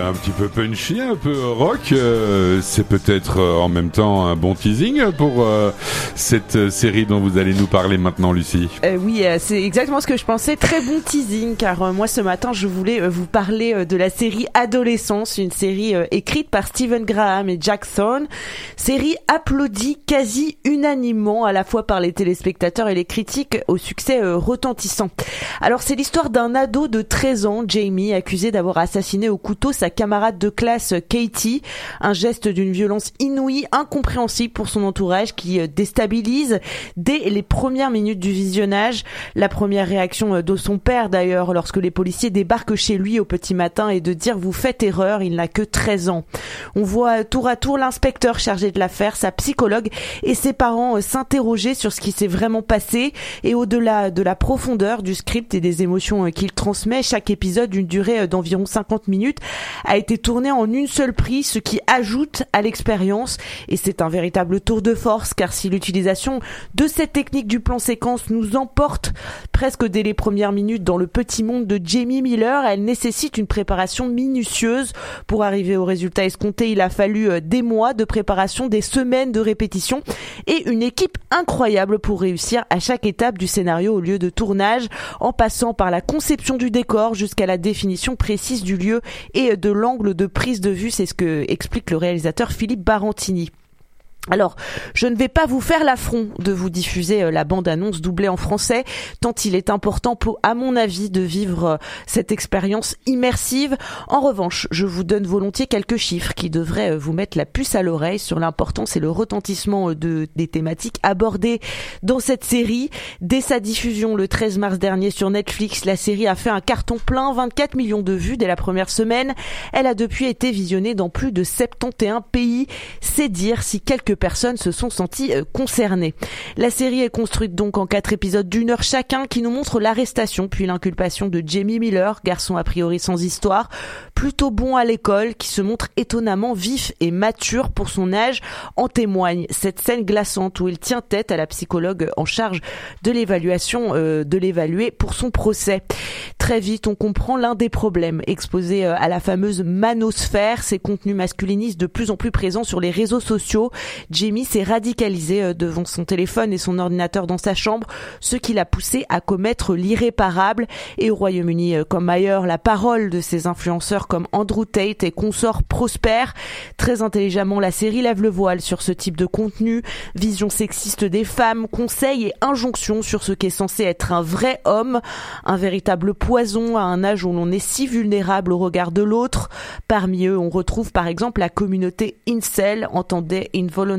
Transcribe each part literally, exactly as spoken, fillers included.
un petit peu punchy, un peu rock. Euh, c'est peut-être euh, en même temps un bon teasing pour euh, cette euh, série dont vous allez nous parler maintenant, Lucie. Euh, oui, euh, c'est exactement ce que je pensais. Très bon teasing, car euh, moi ce matin je voulais euh, vous parler euh, de la série Adolescence, une série euh, écrite par Stephen Graham et Jack Thorne. Série applaudie quasi unanimement à la fois par les téléspectateurs et les critiques, au succès euh, retentissant. Alors c'est l'histoire d'un ado de treize ans, Jamie, accusé d'avoir assassiné au couteau sa camarade de classe Katie, un geste d'une violence inouïe, incompréhensible pour son entourage, qui déstabilise dès les premières minutes du visionnage. La première réaction de son père d'ailleurs lorsque les policiers débarquent chez lui au petit matin est de dire « vous faites erreur, il n'a que treize ans ». On voit tour à tour l'inspecteur chargé de l'affaire, sa psychologue et ses parents s'interroger sur ce qui s'est vraiment passé, et au-delà de la profondeur du script et des émotions qu'il transmet, chaque épisode d'une durée d'environ cinquante minutes a été tourné en une seule prise, ce qui ajoute à l'expérience, et c'est un véritable tour de force, car si l'utilisation de cette technique du plan séquence nous emporte presque dès les premières minutes dans le petit monde de Jamie Miller, elle nécessite une préparation minutieuse. Pour arriver au résultat escompté, il a fallu des mois de préparation, des semaines de répétition et une équipe incroyable pour réussir à chaque étape du scénario au lieu de tournage, en passant par la conception du décor jusqu'à la définition précise du lieu et de l'angle de prise de vue. C'est ce que explique le réalisateur Philippe Barantini. Alors, je ne vais pas vous faire l'affront de vous diffuser la bande-annonce doublée en français, tant il est important, pour, à mon avis, de vivre cette expérience immersive. En revanche, je vous donne volontiers quelques chiffres qui devraient vous mettre la puce à l'oreille sur l'importance et le retentissement de, des thématiques abordées dans cette série. Dès sa diffusion le treize mars dernier sur Netflix, la série a fait un carton plein, vingt-quatre millions de vues dès la première semaine. Elle a depuis été visionnée dans plus de soixante et onze pays. C'est dire si quelques personnes se sont senties euh, concernées. La série est construite donc en quatre épisodes d'une heure chacun qui nous montrent l'arrestation puis l'inculpation de Jamie Miller, garçon a priori sans histoire, plutôt bon à l'école, qui se montre étonnamment vif et mature pour son âge. En témoigne cette scène glaçante où il tient tête à la psychologue en charge de l'évaluation, euh, de l'évaluer pour son procès. Très vite, on comprend l'un des problèmes exposés euh, à la fameuse manosphère, ces contenus masculinistes de plus en plus présents sur les réseaux sociaux. Jamie s'est radicalisé devant son téléphone et son ordinateur dans sa chambre, ce qui l'a poussé à commettre l'irréparable. Et au Royaume-Uni comme ailleurs, la parole de ces influenceurs comme Andrew Tate et consorts prospère. Très intelligemment, la série lève le voile sur ce type de contenu, vision sexiste des femmes, conseils et injonctions sur ce qu'est censé être un vrai homme, un véritable poison à un âge où l'on est si vulnérable au regard de l'autre. Parmi eux, on retrouve par exemple la communauté incel, entendait involuntary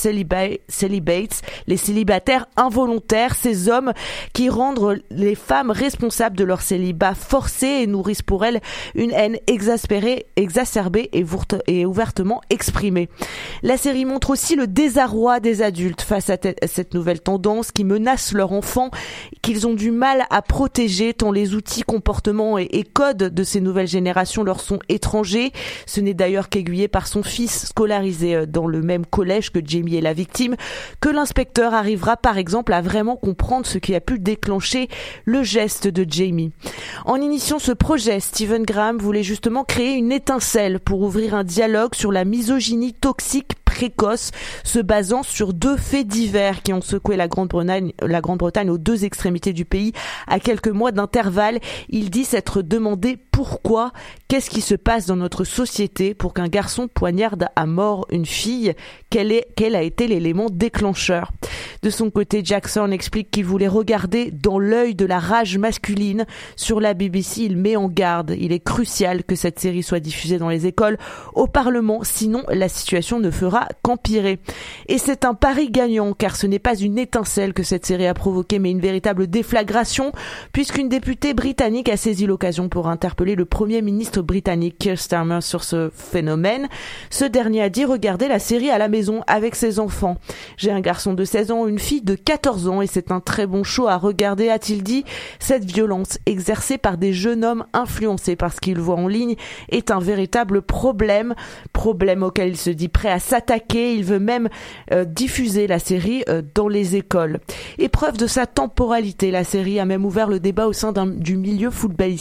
celibates, les célibataires involontaires, ces hommes qui rendent les femmes responsables de leur célibat forcé et nourrissent pour elles une haine exaspérée, exacerbée et, et ouvertement exprimée. La série montre aussi le désarroi des adultes face à, te- à cette nouvelle tendance qui menace leurs enfants, qu'ils ont du mal à protéger tant les outils, comportements et, et codes de ces nouvelles générations leur sont étrangers. Ce n'est d'ailleurs qu'aiguillé par son fils scolarisé dans le même collège que Jamie est la victime, que l'inspecteur arrivera par exemple à vraiment comprendre ce qui a pu déclencher le geste de Jamie. En initiant ce projet, Stephen Graham voulait justement créer une étincelle pour ouvrir un dialogue sur la misogynie toxique précoce, se basant sur deux faits divers qui ont secoué la Grande-Bretagne, la Grande-Bretagne aux deux extrémités du pays à quelques mois d'intervalle. Il dit s'être demandé pourquoi, qu'est-ce qui se passe dans notre société pour qu'un garçon poignarde à mort une fille, quel, est, quel a été l'élément déclencheur. De son côté, Jack Thorne explique qu'il voulait regarder dans l'œil de la rage masculine. Sur la B B C, il met en garde. Il est crucial que cette série soit diffusée dans les écoles, au Parlement, sinon la situation ne fera qu'empirer. Et c'est un pari gagnant, car ce n'est pas une étincelle que cette série a provoquée, mais une véritable déflagration, puisqu'une députée britannique a saisi l'occasion pour interpeller le Premier ministre britannique Keir Starmer sur ce phénomène. Ce dernier a dit « Regardez la série à la maison avec ses enfants. J'ai un garçon de seize ans, une fille de quatorze ans et c'est un très bon show à regarder », a-t-il dit. Cette violence exercée par des jeunes hommes influencés par ce qu'ils voient en ligne est un véritable problème, problème auquel il se dit prêt à s'attaquer. Il veut même euh, diffuser la série euh, dans les écoles. Et preuve de sa temporalité, la série a même ouvert le débat au sein d'un, du milieu footballistique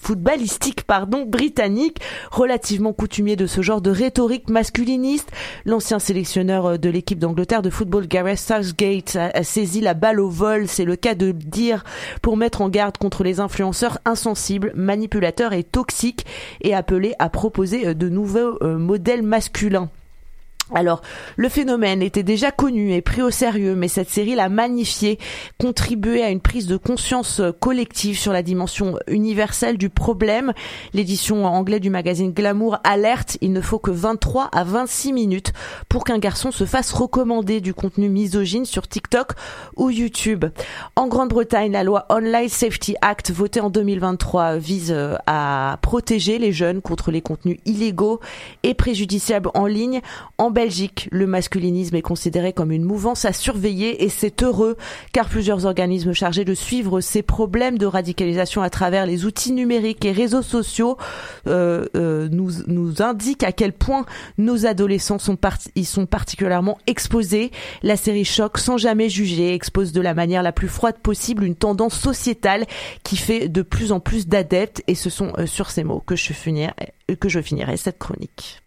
footballistique pardon, britannique, relativement coutumier de ce genre de rhétorique masculiniste. L'ancien sélectionneur de l'équipe d'Angleterre de football, Gareth Southgate, a, a saisi la balle au vol, c'est le cas de le dire, pour mettre en garde contre les influenceurs insensibles, manipulateurs et toxiques, et appelé à proposer de nouveaux euh, modèles masculins. Alors, le phénomène était déjà connu et pris au sérieux, mais cette série l'a magnifié, contribué à une prise de conscience collective sur la dimension universelle du problème. L'édition anglaise du magazine Glamour alerte, il ne faut que vingt-trois à vingt-six minutes pour qu'un garçon se fasse recommander du contenu misogyne sur TikTok ou YouTube. En Grande-Bretagne, la loi Online Safety Act, votée en deux mille vingt-trois, vise à protéger les jeunes contre les contenus illégaux et préjudiciables en ligne. En Belgique, le masculinisme est considéré comme une mouvance à surveiller et c'est heureux car plusieurs organismes chargés de suivre ces problèmes de radicalisation à travers les outils numériques et réseaux sociaux euh, euh, nous, nous indiquent à quel point nos adolescents sont, part- ils sont particulièrement exposés. La série Choc, sans jamais juger, expose de la manière la plus froide possible une tendance sociétale qui fait de plus en plus d'adeptes et ce sont euh, sur ces mots que je finirai, que je finirai cette chronique.